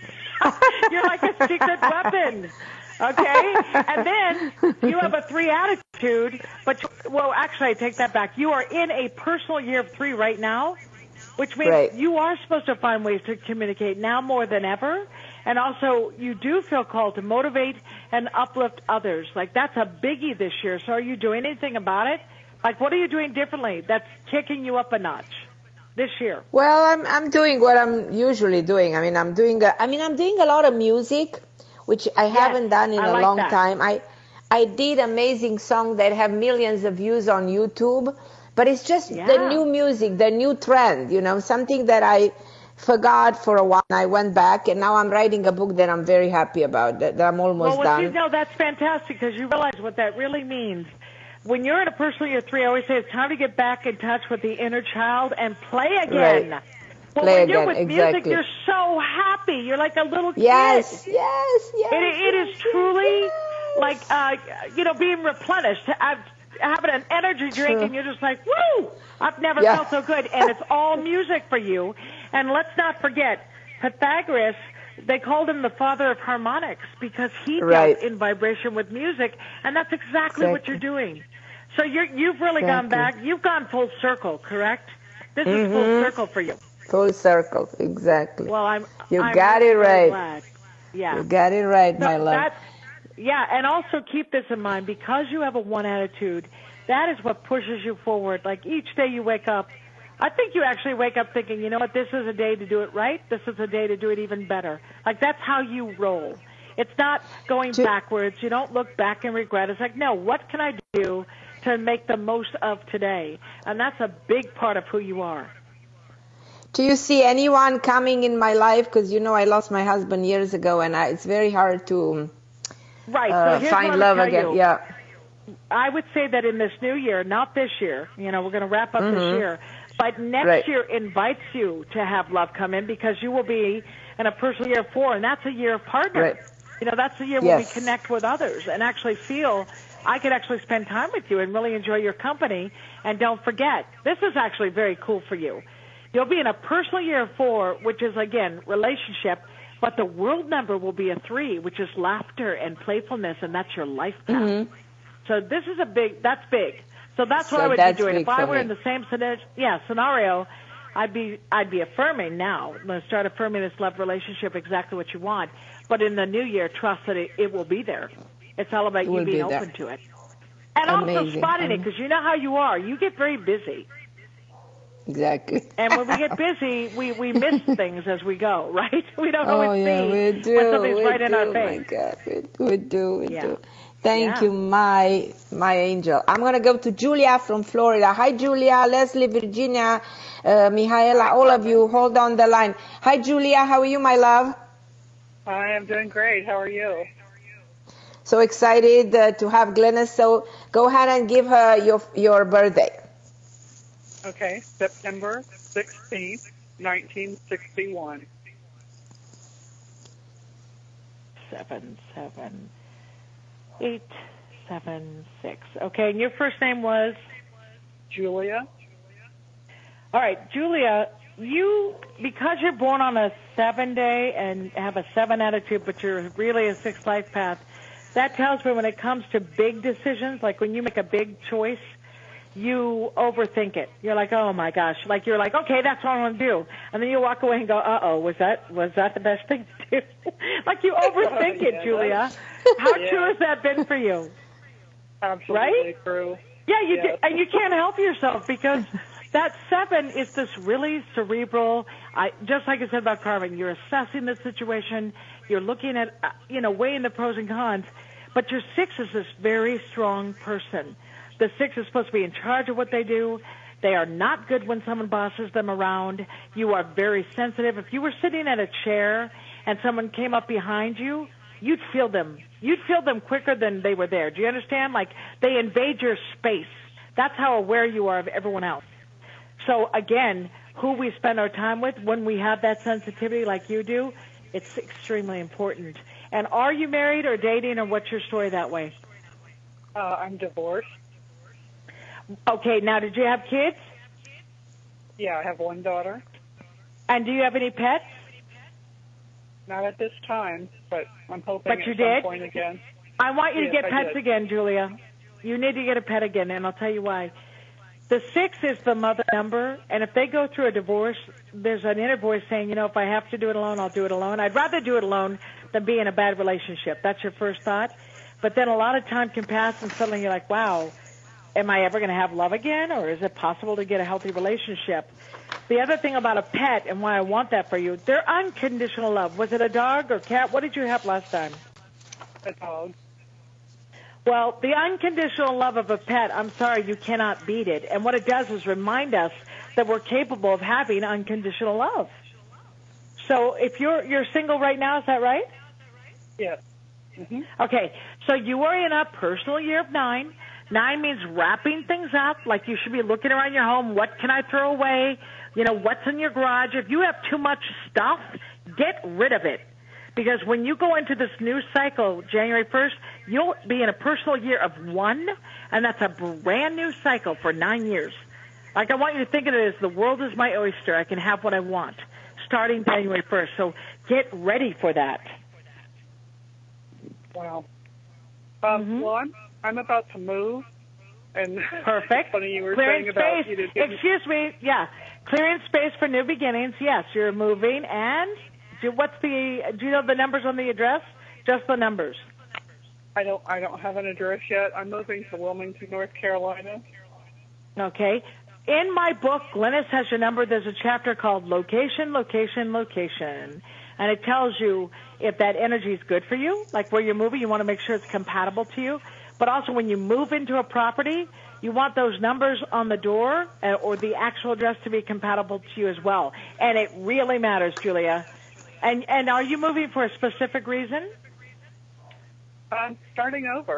You're like a secret weapon. Okay? And then you have a three attitude, but, well, actually, I take that back. You are in a personal year of three right now, which means Right. you are supposed to find ways to communicate now more than ever. And also, you do feel called to motivate and uplift others. Like, that's a biggie this year. So are you doing anything about it? Like, what are you doing differently that's kicking you up a notch this year? Well, I'm I'm doing what I'm usually doing. I mean, I'm doing a, I mean, I'm doing a lot of music, which I haven't done in I a like long that. time. I I did amazing songs that have millions of views on YouTube, but it's just the Yeah. new music, the new trend, you know, something that I forgot for a while, and I went back, and now I'm writing a book that I'm very happy about, that, that I'm almost well, done. you know, that's fantastic, because you realize what that really means. When you're in a personal year three, I always say it's time to get back in touch with the inner child and play again. Right. Well, Play when you're again, with music, exactly. you're so happy. You're like a little Yes, kid. yes, yes. It, it is truly like, uh, you know, being replenished. I've, having an energy drink, True. and you're just like, woo! I've never Yeah. felt so good. And it's all music for you. And let's not forget, Pythagoras, they called him the father of harmonics because he Right. dealt in vibration with music, and that's exactly, what Exactly. you're doing. So you're, you've really gone Exactly. back. You've gone full circle, correct? This is full Mhm. circle for you. Full circle, exactly. Well, I'm. You I'm got really, it really right. glad. Yeah. You got it right, So my love. that- yeah, and also keep this in mind, because you have a one attitude, that is what pushes you forward. Like, each day you wake up, I think you actually wake up thinking, you know what, this is a day to do it right. This is a day to do it even better. Like, that's how you roll. It's not going To- backwards. You don't look back and regret. It's like, no, what can I do to make the most of today? And that's a big part of who you are. Do you see anyone coming in my life? Because, you know, I lost my husband years ago, and I, it's very hard to Right. uh, so here's find what I'm love gonna tell again. you. Yeah. I would say that in this new year, not this year, you know, we're going to wrap up Mm-hmm. this year, but next Right. year invites you to have love come in because you will be in a personal year four, and that's a year of partner. Right. You know, that's the year where we Yes. connect with others and actually feel I could actually spend time with you and really enjoy your company. And don't forget, this is actually very cool for you. You'll be in a personal year of four, which is, again, relationship, but the world number will be a three, which is laughter and playfulness, and that's your life path. Mm-hmm. So this is a big, that's big. So that's So what I would that's be doing. big If I for were me. in the same scenario, yeah, scenario, I'd be, I'd be affirming now. Let's start affirming this love relationship, exactly what you want. But in the new year, trust that it, it will be there. It's all about It you will being be there. open to it. And also Amazing. spotting it, Um, because you know how you are. You get very busy. Exactly. And when we get busy, we, we miss things as we go, right? We don't Oh, always yeah, see we do. when something's we right do. in our My face. God, we, we do. We Yeah. do. Thank Yeah. you, my my angel. I'm gonna go to Julia from Florida. Hi, Julia, Leslie, Virginia, uh, Mihaela, all of you. Hold on the line. Hi, Julia. How are you, my love? I am doing great. How are you? So excited uh, to have Glennis. So go ahead and give her your your birthday. Okay, September sixteenth, nineteen sixty-one. Seven, seven, eight, seven, six. Okay, and your first name was? Julia. All right, Julia, you, because you're born on a seven day and have a seven attitude, but you're really a six life path, that tells me when it comes to big decisions, like when you make a big choice, you overthink it. You're like, oh my gosh, like you're like, okay, that's what I want to do, and then you walk away and go, uh oh, was that was that the best thing to do? Like you overthink it, Yeah, Julia. that's- How yeah. true has that been for you? Absolutely Right? true. Yeah, you Yes. do, and you can't help yourself because that seven is this really cerebral. I just like I said about Carmen, you're assessing the situation, you're looking at, uh, you know, weighing the pros and cons. But your six is this very strong person. The six is supposed to be in charge of what they do. They are not good when someone bosses them around. You are very sensitive. If you were sitting at a chair and someone came up behind you, you'd feel them. You'd feel them quicker than they were there. Do you understand? Like they invade your space. That's how aware you are of everyone else. So again, who we spend our time with when we have that sensitivity like you do, it's extremely important. And are you married or dating, or what's your story that way? Uh, I'm divorced. Okay, now did you have kids? Yeah, I have one daughter. And do you have any pets? Not at this time, but I'm hoping But at you some did? point again. I want you to Yes, get I pets did. again, Julia. You need to get a pet again, and I'll tell you why. The six is the mother number, and if they go through a divorce, there's an inner voice saying, you know, if I have to do it alone, I'll do it alone. I'd rather do it alone than be in a bad relationship. That's your first thought. But then a lot of time can pass, and suddenly you're like, wow, am I ever going to have love again, or is it possible to get a healthy relationship? The other thing about a pet and why I want that for you, they're unconditional love. Was it a dog or cat? What did you have last time? A dog. Well, the unconditional love of a pet, I'm sorry, you cannot beat it. And what it does is remind us that we're capable of having unconditional love. So if you're you're single right now, is that right? Yes. Mm-hmm. Okay, so you are in a personal year of nine. Nine means wrapping things up, like you should be looking around your home. What can I throw away? You know, what's in your garage? If you have too much stuff, get rid of it. Because when you go into this new cycle, January first, you'll be in a personal year of one, and that's a brand new cycle for nine years. Like, I want you to think of it as the world is my oyster. I can have what I want, starting January first. So get ready for that. Wow. Um, Mm-hmm. Well, I'm, I'm about to move. And Perfect. It's funny you were Clearing saying about space. you know, getting- Excuse me. Yeah. Clearing space for new beginnings. Yes, you're moving. And do, what's the, do you know the numbers on the address? Just the numbers. I don't I don't have an address yet. I'm moving to Wilmington, North Carolina. Okay. In my book, Glennis Has Your Number, there's a chapter called Location, Location, Location. And it tells you if that energy is good for you, like where you're moving, you want to make sure it's compatible to you. But also when you move into a property, you want those numbers on the door uh, or the actual address to be compatible to you as well. And it really matters, Julia. And and are you moving for a specific reason? I'm starting over.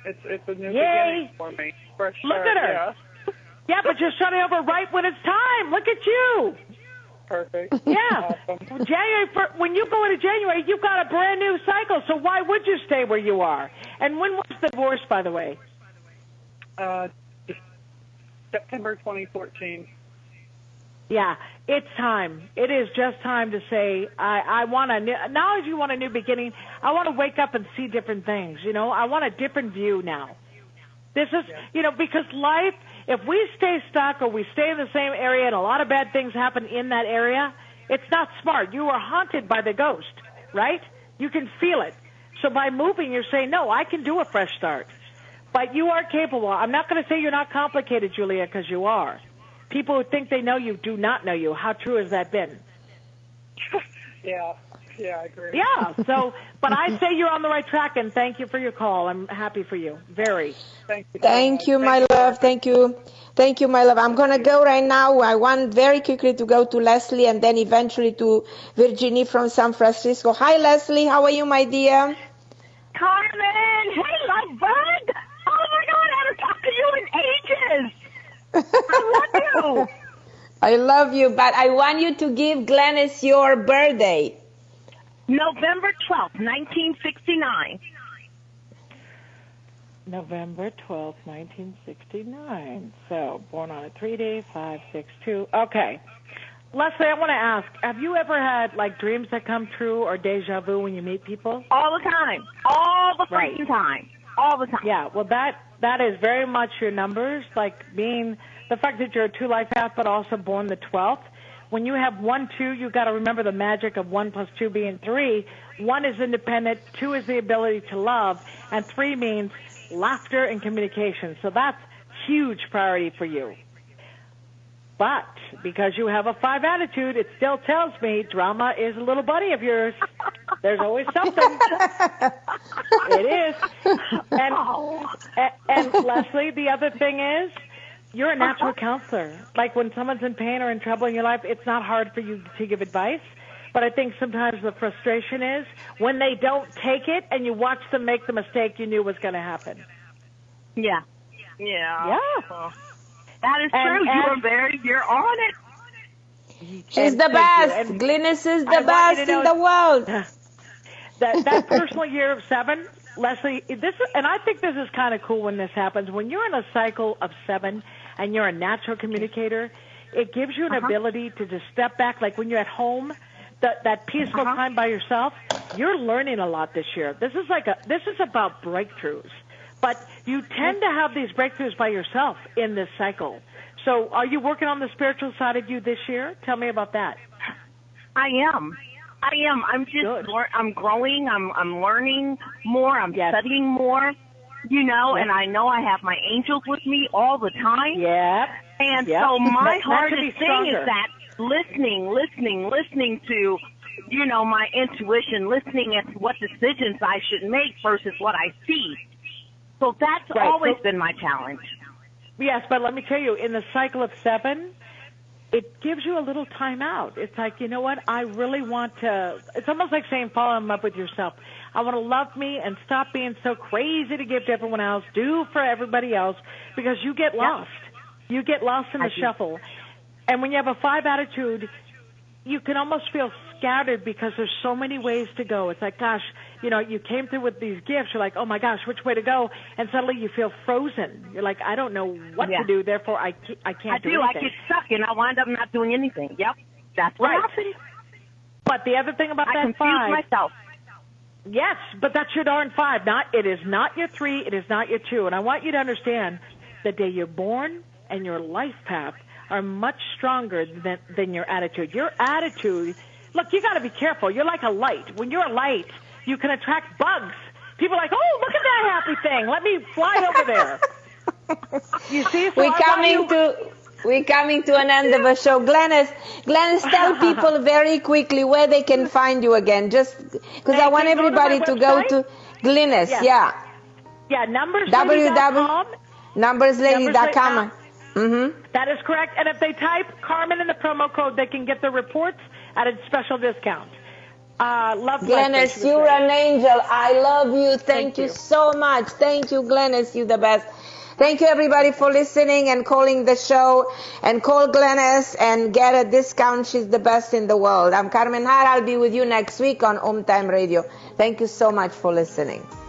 It's it's a new Yay. beginning for me. Fresh Look start, at her. Yeah. Yeah, but you're starting over right when it's time. Look at you. Perfect. Yeah. Awesome. January, when you go into January, you've got a brand new cycle. So why would you stay where you are? And when was the divorce, by the way? Uh, September twenty fourteen. Yeah, it's time. It is just time to say, I, I want a new, now as you want a new beginning, I want to wake up and see different things, you know. I want a different view now. This is, you know, because life, if we stay stuck or we stay in the same area and a lot of bad things happen in that area, it's not smart. You are haunted by the ghost, right? You can feel it. So by moving, you're saying, no, I can do a fresh start. But you are capable. I'm not going to say you're not complicated, Julia, because you are. People who think they know you do not know you. How true has that been? Yeah, yeah, I agree. Yeah, so, but I say you're on the right track, and thank you for your call. I'm happy for you. Very. Thank you. Thank you, my love. Thank you. Thank you, my love. I'm going to go right now. I want very quickly to go to Leslie and then eventually to Virginie from San Francisco. Hi, Leslie. How are you, my dear? Carmen, hey, lovebird. Oh, my God, I haven't talked to you in ages. I love you. I love you, but I want you to give Glennis your birthday. November twelfth, nineteen sixty-nine. November twelfth, nineteen sixty-nine. So, born on a three-day, five six two. Okay. Leslie, I want to ask, have you ever had, like, dreams that come true or deja vu when you meet people? All the time. All the freaking Right. time. All the time. Yeah, well, that that is very much your numbers, like being the fact that you're a two-life path but also born the twelfth. When you have one, two, you've got to remember the magic of one plus two being three. One is independent, two is the ability to love, and three means laughter and communication. So that's huge priority for you. But because you have a five attitude, it still tells me drama is a little buddy of yours. There's always something. It is. And, and, and Leslie, the other thing is, you're a natural counselor. Like when someone's in pain or in trouble in your life, it's not hard for you to give advice. But I think sometimes the frustration is when they don't take it and you watch them make the mistake you knew was going to happen. Yeah. Yeah. Yeah. That is And- true. You and- are very, you're on it. She's And the thank best. you. And Glennis is I the want best you to in know- the world. That that personal year of seven, Leslie, this and I think this is kind of cool when this happens. When you're in a cycle of seven and you're a natural communicator, it gives you an Uh-huh. ability to just step back. Like when you're at home, that that peaceful Uh-huh. time by yourself. You're learning a lot this year. This is like a this is about breakthroughs, but you tend to have these breakthroughs by yourself in this cycle. So, are you working on the spiritual side of you this year? Tell me about that. I am. I am. I'm just, lear- I'm growing. I'm, I'm learning more. I'm studying more, you know, Yes. and I know I have my angels with me all the time. Yeah. And Yep. so my That- that should hardest be thing stronger. is that listening, listening, listening to, you know, my intuition, listening at what decisions I should make versus what I see. So that's Right. always So- been my challenge. Yes, but let me tell you, in the cycle of seven, it gives you a little time out. It's like, you know what, I really want to, it's almost like saying fall in love with yourself. I want to love me and stop being so crazy to give to everyone else, do for everybody else, because you get lost. You get lost in the I do. shuffle. And when you have a five attitude, you can almost feel scattered because there's so many ways to go. It's like, gosh, you know, you came through with these gifts. You're like, oh my gosh, which way to go? And suddenly you feel frozen. You're like, I don't know what Yeah. to do. Therefore, I ca- I can't I do. I anything. get stuck and I wind up not doing anything. Yep. That's what Right. happens. But the other thing about I that confuse five, myself. yes, but that's your darn five. Not it is not your three. It is not your two. And I want you to understand, the day you're born and your life path are much stronger than than your attitude. Your attitude. Look, you got to be careful. You're like a light. When you're a light, you can attract bugs. People are like, oh, look at that happy thing. Let me fly over there. You see? So We're I want coming you- to we're coming to an end of the show. Glennis, Glennis, tell people very quickly where they can find you again, just because I want can go to my everybody to go website? to Glennis. Yes. Yeah. Yeah, numbers w lady dot w com. numbers lady dot com. Mm-hmm. That is correct. And if they type Carmen in the promo code, they can get the reports at a special discount. Uh, love Glennis, you're an angel. I love you. Thank, Thank you you. so much. Thank you, Glennis. You're the best. Thank you, everybody, for listening and calling the show. And call Glennis and get a discount. She's the best in the world. I'm Carmen Hara. I'll be with you next week on Home Time Radio. Thank you so much for listening.